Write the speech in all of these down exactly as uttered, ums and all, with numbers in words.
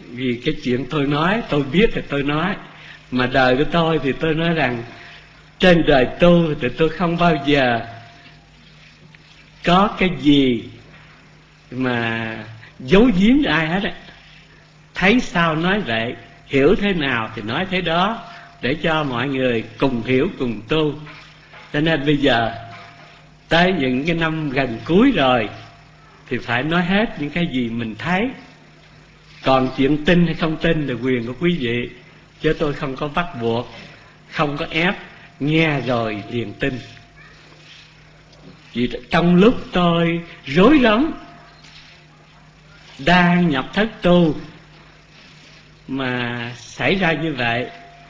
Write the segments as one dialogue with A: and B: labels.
A: Vì cái chuyện tôi nói, tôi biết thì tôi nói. Mà đời của tôi thì tôi nói rằng trên đời tu thì tôi không bao giờ có cái gì mà giấu giếm ai hết á. Thấy sao nói vậy, hiểu thế nào thì nói thế đó, để cho mọi người cùng hiểu cùng tu. Cho nên bây giờ tới những cái năm gần cuối rồi thì phải nói hết những cái gì mình thấy. Còn chuyện tin hay không tin là quyền của quý vị, chứ tôi không có bắt buộc, không có ép, nghe rồi liền tin. Vì trong lúc tôi rối rắm đang nhập thất tu mà xảy ra như vậy,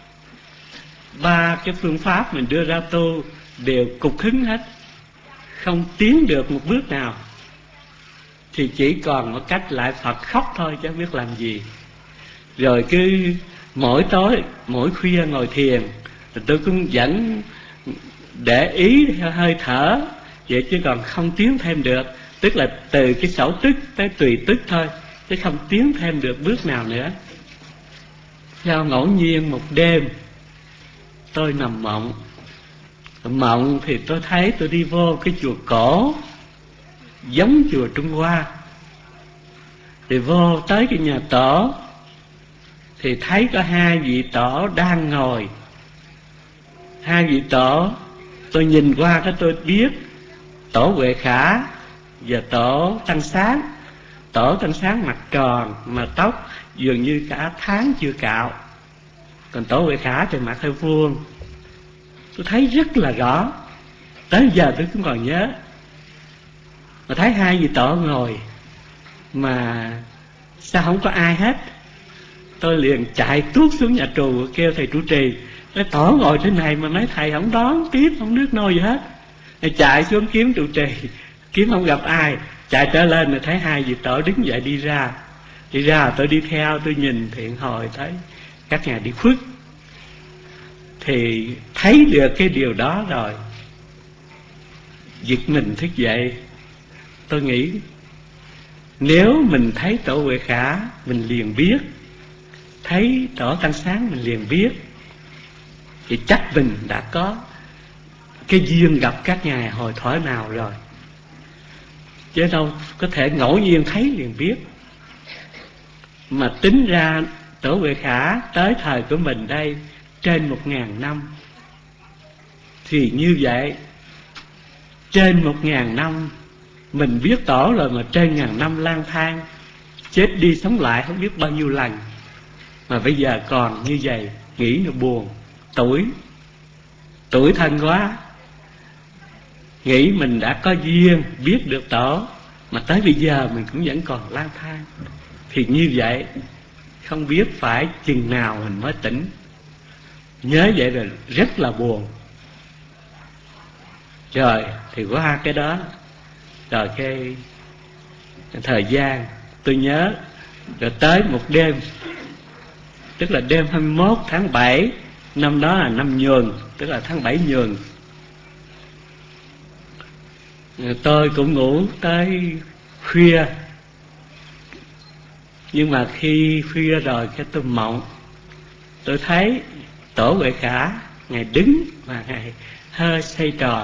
A: ba cái phương pháp mình đưa ra tu đều cục hứng hết, không tiến được một bước nào, thì chỉ còn một cách lại Phật khóc thôi chứ không biết làm gì. Rồi cứ mỗi tối, mỗi khuya ngồi thiền, thì tôi cũng vẫn để ý theo hơi thở vậy, chứ còn không tiến thêm được. Tức là từ cái xẩu tức tới tùy tức thôi, chứ không tiến thêm được bước nào nữa. Theo ngẫu nhiên một đêm tôi nằm mộng. Mộng thì tôi thấy tôi đi vô cái chùa cổ giống chùa Trung Hoa. Thì vô tới cái nhà tổ thì thấy có hai vị tổ đang ngồi. Hai vị tổ, tôi nhìn qua cái tôi biết tổ Huệ Khả và tổ Tăng Sáng. Tổ Tăng Sáng mặt tròn mà tóc dường như cả tháng chưa cạo, còn tổ Huệ Khả thì mặt hơi vuông. Tôi thấy rất là rõ, tới giờ tôi cũng còn nhớ. Mà thấy hai vị tổ ngồi mà sao không có ai hết. Tôi liền chạy tuốt xuống nhà trù kêu thầy trụ trì, cái tổ ngồi thế này mà mấy thầy không đón tiếp, không nước nôi gì hết. Tôi chạy xuống kiếm trụ trì, kiếm không gặp ai. Chạy trở lên rồi thấy hai vị tổ đứng dậy đi ra. Đi ra tôi đi theo, tôi nhìn thiện hồi thấy các ngài đi khuất. Thì thấy được cái điều đó rồi, giật mình thức dậy. Tôi nghĩ nếu mình thấy tổ Huệ Khả mình liền biết, thấy tổ Tăng Sáng mình liền biết, thì chắc mình đã có cái duyên gặp các ngài hồi thuở nào rồi, chứ đâu có thể ngẫu nhiên thấy liền biết. Mà tính ra tổ Huệ Khả tới thời của mình đây trên một ngàn năm. Thì như vậy, trên một ngàn năm mình biết tổ rồi, mà trên ngàn năm lang thang, chết đi sống lại không biết bao nhiêu lần, mà bây giờ còn như vậy, nghĩ nó buồn. Tuổi Tuổi thân quá, nghĩ mình đã có duyên biết được tổ, mà tới bây giờ mình cũng vẫn còn lang thang. Thì như vậy không biết phải chừng nào mình mới tỉnh. Nhớ vậy là rất là buồn. Rồi thì qua cái đó, rồi cái, cái thời gian tôi nhớ, rồi tới một đêm, tức là đêm hai mươi mốt tháng bảy, năm đó là năm Nhuần, tức là tháng bảy Nhuần. Tôi cũng ngủ tới khuya, nhưng mà khi khuya rồi cái tôi mộng, tôi thấy tổ Huệ Khả ngài đứng và ngài hơi xoay tròn,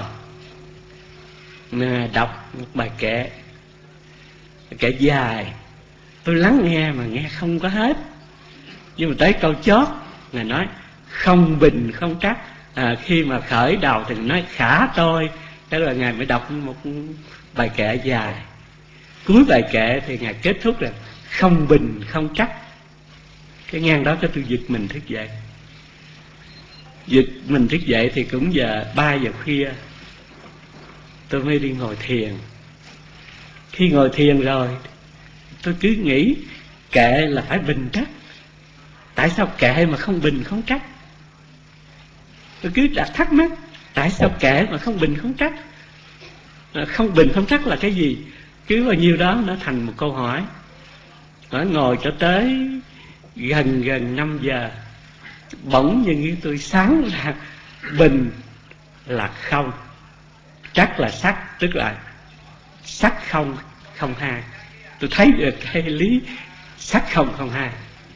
A: ngài đọc một bài kệ, kệ dài. Tôi lắng nghe mà nghe không có hết, nhưng mà tới câu chót ngài nói không bình không trắc. À, khi mà khởi đầu thì nói khả tôi, tức là ngài mới đọc một bài kệ dài. Cuối bài kệ thì ngài kết thúc là không bình không trắc. Cái ngang đó cho tôi giật mình thức dậy. Giật mình thức dậy thì cũng giờ ba giờ khuya, tôi mới đi ngồi thiền. Khi ngồi thiền rồi, tôi cứ nghĩ kệ là phải bình trắc. Tại sao kệ mà không bình không trắc? Tôi cứ đặt thắc mắc, tại sao kệ mà không bình không trắc? Không bình không trắc là cái gì? Cứ bao nhiêu đó nó thành một câu hỏi. Nó ngồi cho tới gần gần năm giờ, bỗng như tôi sáng ra, bình là không, trắc là sắc, tức là sắc không không hai. Tôi thấy được cái lý sắc không không hai.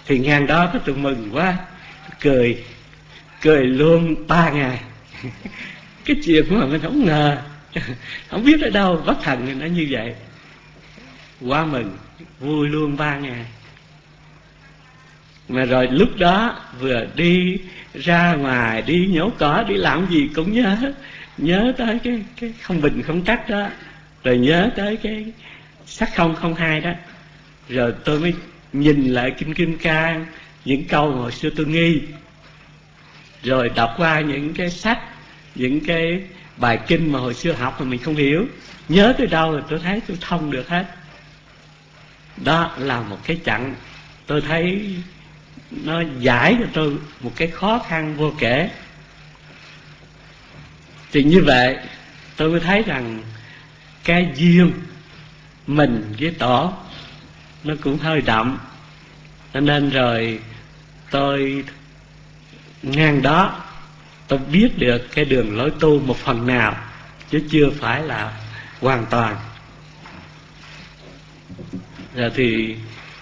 A: Thì ngang đó cái tôi mừng quá, cười cười luôn ba ngày. Cái chuyện mà mình không ngờ, không biết ở đâu Bác Thần thì nó như vậy. Quá mừng, vui luôn ba ngày. Mà rồi lúc đó vừa đi ra ngoài, đi nhổ cỏ, đi làm gì cũng nhớ nhớ tới cái cái không bình không trắc đó, rồi nhớ tới cái sắc không không hai đó. Rồi tôi mới nhìn lại Kinh Kim Cang, những câu mà hồi xưa tôi nghi, rồi đọc qua những cái sách, những cái bài kinh mà hồi xưa học mà mình không hiểu, nhớ tới đâu rồi tôi thấy tôi thông được hết. Đó là một cái chặng tôi thấy nó giải cho tôi một cái khó khăn vô kể. Thì như vậy tôi mới thấy rằng cái duyên mình với tổ nó cũng hơi đậm. Cho nên rồi tôi ngang đó tôi biết được cái đường lối tu một phần nào, chứ chưa phải là hoàn toàn. Rồi thì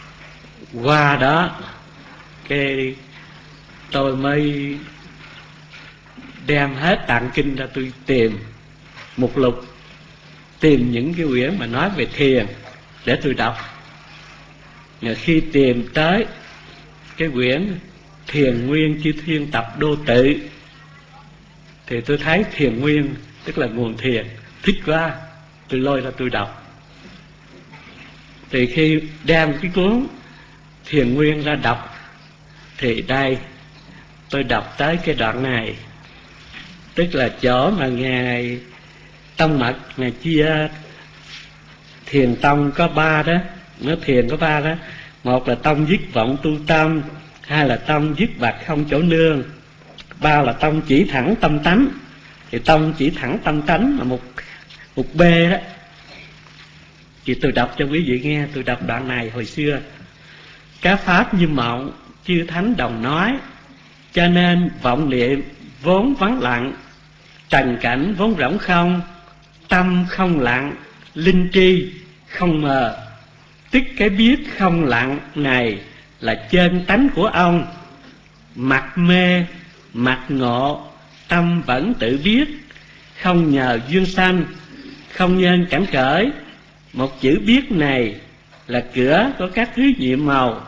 A: qua đó cái tôi mới đem hết tạng kinh ra tôi tìm mục lục, tìm những cái quyển mà nói về thiền để tôi đọc. Rồi khi tìm tới cái quyển Thiền Nguyên Chư Thiên Tập Đô Tự thì tôi thấy thiền nguyên tức là nguồn thiền, thích quá, tôi lôi ra tôi đọc. Thì khi đem cái cuốn Thiền Nguyên ra đọc thì đây tôi đọc tới cái đoạn này, tức là chỗ mà ngài Tông Mật ngài chia thiền tông có ba đó, nó thiền có ba đó. Một là tông dứt vọng tu tâm, hai là tông dứt bạc không chỗ nương, ba là tông chỉ thẳng tâm tánh. Thì tông chỉ thẳng tâm tánh là một một B đó. Thì tôi đọc cho quý vị nghe, tôi đọc đoạn này hồi xưa. Các pháp như mộng, chư thánh đồng nói, cho nên vọng niệm vốn vắng lặng, trần cảnh vốn rỗng không, tâm không lặng, linh tri không mờ. Tức cái biết không lặng này là chân tánh của ông. Mặt mê, mặt ngộ, tâm vẫn tự biết, không nhờ duyên sanh, không nhân cảnh khởi. Một chữ biết này là cửa của các thứ nhiệm màu.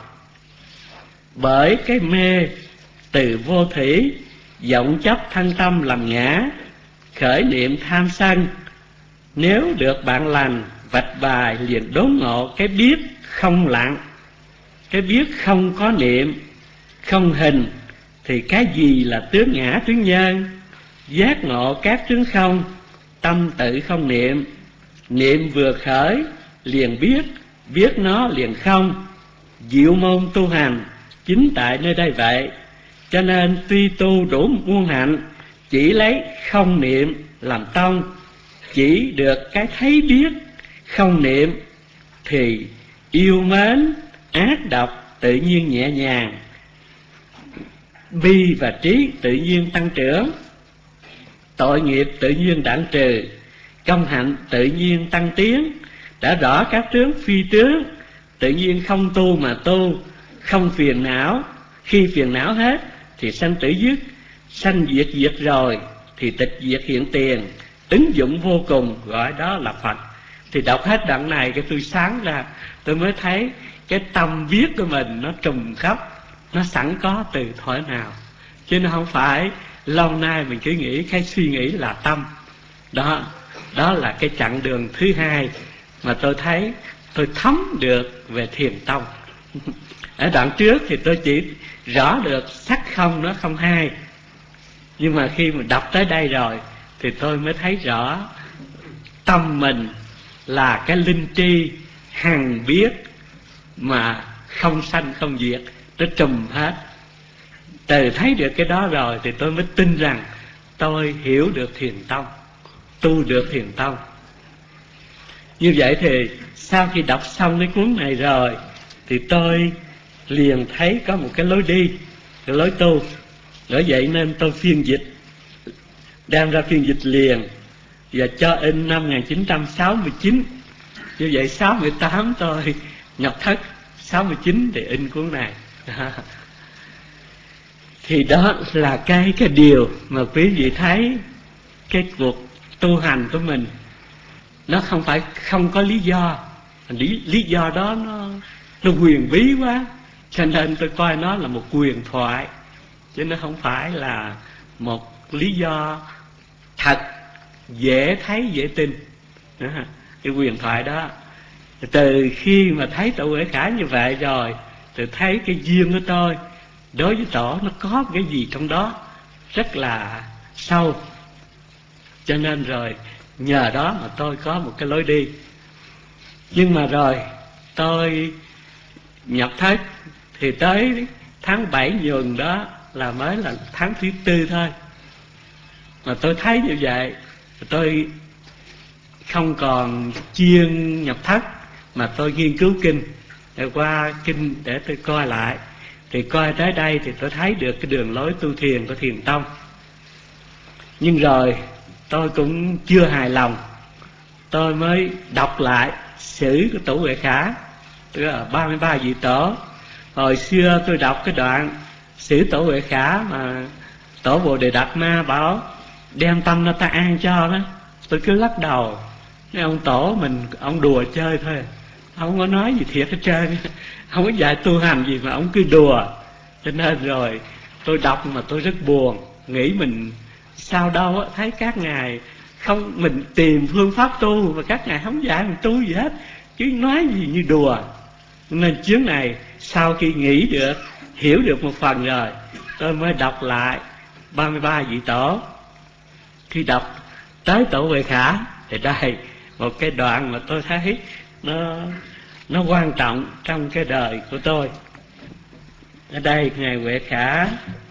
A: Bởi cái mê từ vô thủy, vọng chấp thân tâm làm ngã, khởi niệm tham sân. Nếu được bạn lành vạch bài liền đốn ngộ cái biết không lặng, cái biết không có niệm, không hình, thì cái gì là tướng ngã tướng nhân. Giác ngộ các tướng không, tâm tự không niệm, niệm vừa khởi liền biết, biết nó liền không. Diệu môn tu hành chính tại nơi đây vậy. Cho nên tuy tu đủ muôn hạnh, chỉ lấy không niệm làm tông. Chỉ được cái thấy biết không niệm, thì yêu mến ác độc tự nhiên nhẹ nhàng, bi và trí tự nhiên tăng trưởng, tội nghiệp tự nhiên đản trừ, công hạnh tự nhiên tăng tiến. Đã rõ các tướng phi tướng, tự nhiên không tu mà tu, không phiền não. Khi phiền não hết thì sanh tử dứt, sanh diệt diệt rồi thì tịch diệt hiện tiền, ứng dụng vô cùng, gọi đó là Phật. Thì đọc hết đoạn này cái tôi sáng ra, tôi mới thấy cái tâm viết của mình nó trùng khắp, nó sẵn có từ thuở nào, chứ nó không phải lâu nay mình cứ nghĩ cái suy nghĩ là tâm. Đó, đó là cái chặng đường thứ hai mà tôi thấy tôi thấm được về thiền tông. Ở đoạn trước thì tôi chỉ rõ được sắc không nó không hai, nhưng mà khi mà đọc tới đây rồi thì tôi mới thấy rõ tâm mình là cái linh tri hằng biết mà không sanh không diệt, nó trùm hết. Từ thấy được cái đó rồi thì tôi mới tin rằng tôi hiểu được thiền tông, tu được thiền tông. Như vậy thì sau khi đọc xong cái cuốn này rồi thì tôi liền thấy có một cái lối đi, cái lối tu. Bởi vậy nên tôi phiên dịch, đem ra phiên dịch liền và cho in năm một nghìn chín trăm sáu mươi chín. Như vậy sáu mươi tám tôi nhập thất, sáu mươi chín thì in cuốn này. Thì đó là cái cái điều mà quý vị thấy cái cuộc tu hành của mình nó không phải không có lý do. Lý, lý do đó nó nó huyền bí quá, cho nên tôi coi nó là một huyền thoại, chứ nó không phải là một lý do thật dễ thấy dễ tin. Đó, cái huyền thoại đó. Từ khi mà thấy Tổ Huệ Khả như vậy rồi, tôi thấy cái duyên của tôi đối với Tổ nó có cái gì trong đó rất là sâu, cho nên rồi nhờ đó mà tôi có một cái lối đi. Nhưng mà rồi tôi nhập thất thì tới tháng bảy nhuần đó là mới là tháng thứ tư thôi, mà tôi thấy như vậy tôi không còn chuyên nhập thất mà tôi nghiên cứu kinh. Rồi qua kinh để tôi coi lại, thì coi tới đây thì tôi thấy được cái đường lối tu thiền của Thiền Tông. Nhưng rồi tôi cũng chưa hài lòng, tôi mới đọc lại sử của Tổ Huệ Khả, tức là ba mươi ba vị tổ. Hồi xưa tôi đọc cái đoạn sử Tổ Huệ Khả mà Tổ Bồ Đề Đạt Ma bảo đem tâm ra ta an cho đó, tôi cứ lắc đầu. Cái ông Tổ mình, ông đùa chơi thôi, ông không có nói gì thiệt hết trơn, không có dạy tu hành gì mà ông cứ đùa. Cho nên rồi tôi đọc mà tôi rất buồn, nghĩ mình sao đâu á, thấy các ngài không, mình tìm phương pháp tu mà các ngài không dạy mình tu gì hết, chứ nói gì như đùa. Nên chuyến này sau khi nghĩ được, hiểu được một phần rồi, tôi mới đọc lại ba mươi ba vị tổ. Khi đọc tới Tổ Huệ Khả thì đây một cái đoạn mà tôi thấy nó nó quan trọng trong cái đời của tôi. Ở đây ngài Huệ Khả: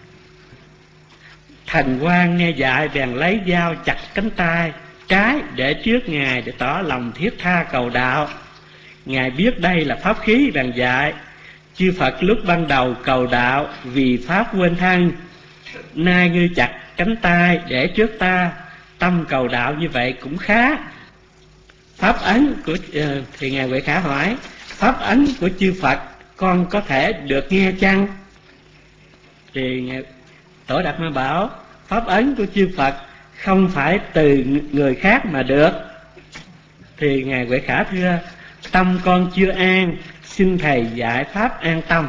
A: Thần Quang nghe dạy bèn lấy dao chặt cánh tay trái để trước ngài để tỏ lòng thiết tha cầu đạo. Ngài biết đây là pháp khí bèn dạy: chư Phật lúc ban đầu cầu đạo vì pháp quên thân, nay ngươi chặt cánh tay để trước ta, tâm cầu đạo như vậy cũng khá. Pháp ấn của thì ngài Huệ Khả hỏi: pháp ấn của chư Phật con có thể được nghe chăng? Thì ngài Tổ Đạt Ma bảo: pháp ấn của chư Phật không phải từ người khác mà được. Thì ngài Huệ Khả thưa: tâm con chưa an, xin thầy dạy pháp an tâm.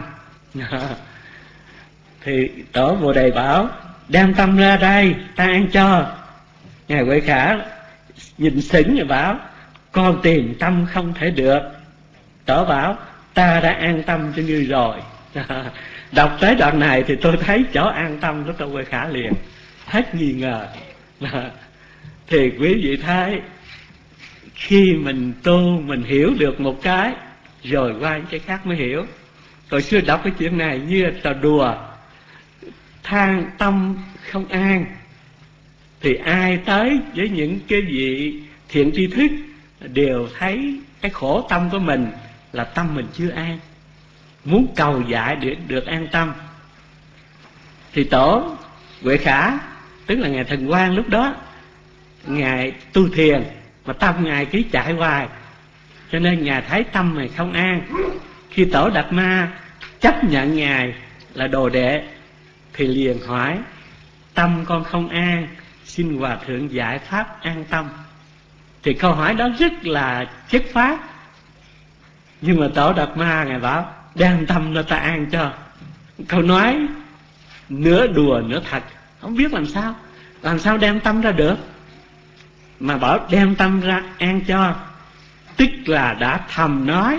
A: Thì Tổ Bồ Đề bảo: đem tâm ra đây ta an cho. Ngài Huệ Khả nhìn sững rồi bảo: con tìm tâm không thể được. Tổ bảo: ta đã an tâm cho ngươi rồi. Đọc tới đoạn này thì tôi thấy chỗ an tâm của Tổ Huệ Khả liền, hết nghi ngờ. Thì quý vị thấy, khi mình tu mình hiểu được một cái rồi qua cái khác mới hiểu. Hồi xưa đọc cái chuyện này như là trò đùa, than tâm không an, thì ai tới với những cái vị thiện tri thức đều thấy cái khổ tâm của mình là tâm mình chưa an, muốn cầu dạy để được an tâm. Thì Tổ Huệ Khả, tức là ngài Thần Quang lúc đó, ngài tu thiền mà tâm ngài cứ chạy hoài, cho nên ngài thấy tâm này không an. Khi Tổ Đạt Ma chấp nhận ngài là đồ đệ thì liền hỏi: tâm con không an, xin Hòa Thượng giải pháp an tâm. Thì câu hỏi đó rất là chất phát, nhưng mà Tổ Đạt Ma ngài bảo: đem tâm ra ta an cho. Câu nói nửa đùa nửa thật, không biết làm sao làm sao đem tâm ra được, mà bảo đem tâm ra an cho, tức là đã thầm nói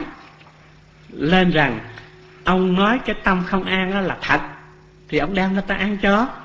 A: lên rằng ông nói cái tâm không an đó là thật, thì ông đem ra ta an cho.